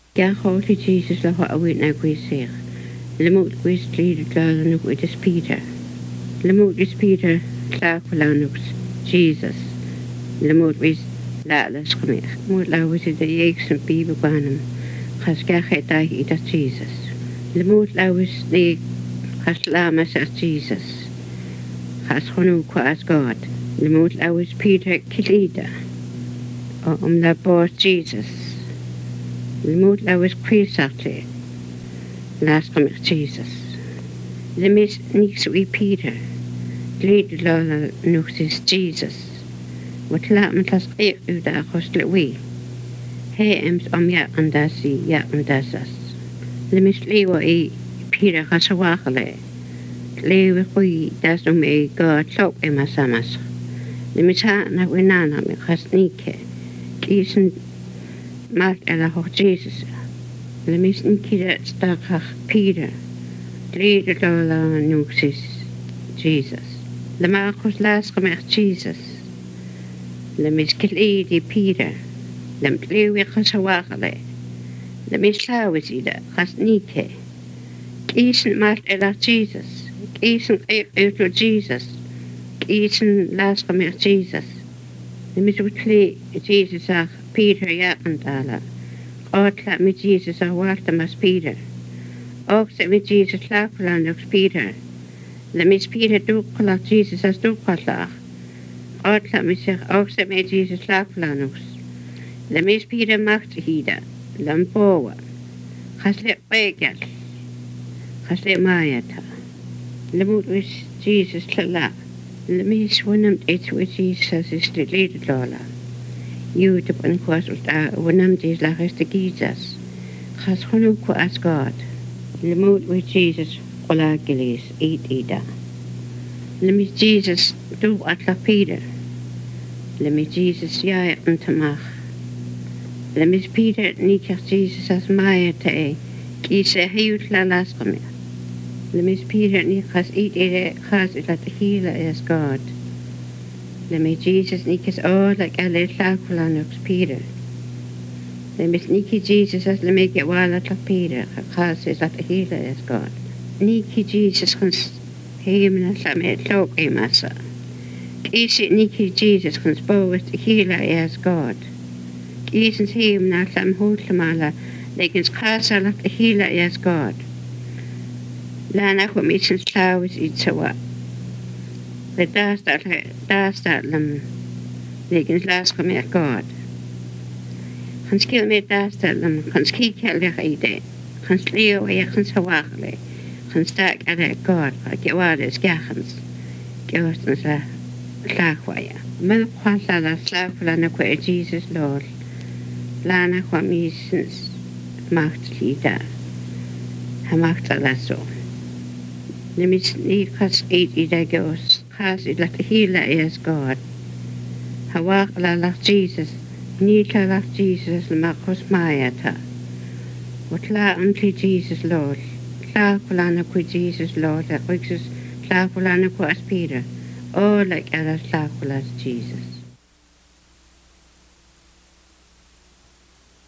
Gan holy Jesus le a wit na gwysir. Le mwt gwys lyd glanwg wyd Peter. Le mwt is Peter la glanwg Jesus. Le mwt wys la las gymich. Mwt la wys y eich sy'n bib y gwanam. Chas gach e da i da Jesus. Le mwt la wys ni chas lamas at Jesus. Chas hwnnw as God. Le mwt la wys Peter kilida. O la bor Jesus. Le mwt la wys crisartle. Las gymich Jesus. Le mis nix wi Peter. Glyd lola nwchsys Jesus. Wat laat me tas eich u da achos le wi. He ems ja andasi ja andasas. Le mis lewa I Peter chasawachale. Lewa chui das e God tlok e masamas. Le mis ha na winana me chasnike. Kisen mat ela hoch Jesus. Le mis nkida stakach Peter. Glyd lola nwchsys Jesus. Le machos las gymech Jesus. Le mis gilidi Peter. Lem lewi chasawachale. Le mis lawis ida chasnike. Kisen mat ela Jesus. Kisen eich Jesus. Kisen las gymech Jesus. Le mis wikli Jesus ach Peter andala. Otla mi Jesus ach walta mas Peter. Oxe mi Jesus laflanux Peter. Le mis Peter dukalach Jesus as dukalach. Otla mi sich oxe mi Jesus laflanux. Le mis Peter macht hida. Lampoa. Chasle pegal. Chasle mayata. Le mut wis Jesus lala. Le mis wunam et with Jesus is the lead lola. You to pun kwas wunam dis la rest Jesus. Chas honu as God. Le mut with Jesus kola gilis eat ida. Le mis Jesus do at la Peter. Le mis Jesus ja untamach. Le mis Peter nikach Jesus as maya te kise hiut la lasqame. Le mis Peter nikas eat ide chas la tehila as God. Le mis Jesus nikas all like a little lakulanux Peter. Le mis niki Jesus as le make it wala la Peter chas is la tehila as God. Niki Jesus kans hemna la me tlok e masa. Kise niki Jesus kans bo with tehila as God. Isens heim na lam hotlamala legens casa la hila as God. Lana hum isens claus itsawa. The dastat lam legens las kom God. Hans skil me dastat lam hans kikelle ide. Hans leo e hans hawakle. Hans stak ala God gewades gachens. Gewastens la slagwaya. Men kwala la slagwala na kwa Jesus Lord. Lana kwamisens macht lida. Ha macht ala so. Nemis ni kas eat ida gos. Kas it like hila as God. Ha wak la Jesus. Ni la Jesus la makos mayata. Wat la unti Jesus Lord. La kulana ku Jesus Lord. La kwixus la kulana ku as Peter. Oh like ala la kulas Jesus.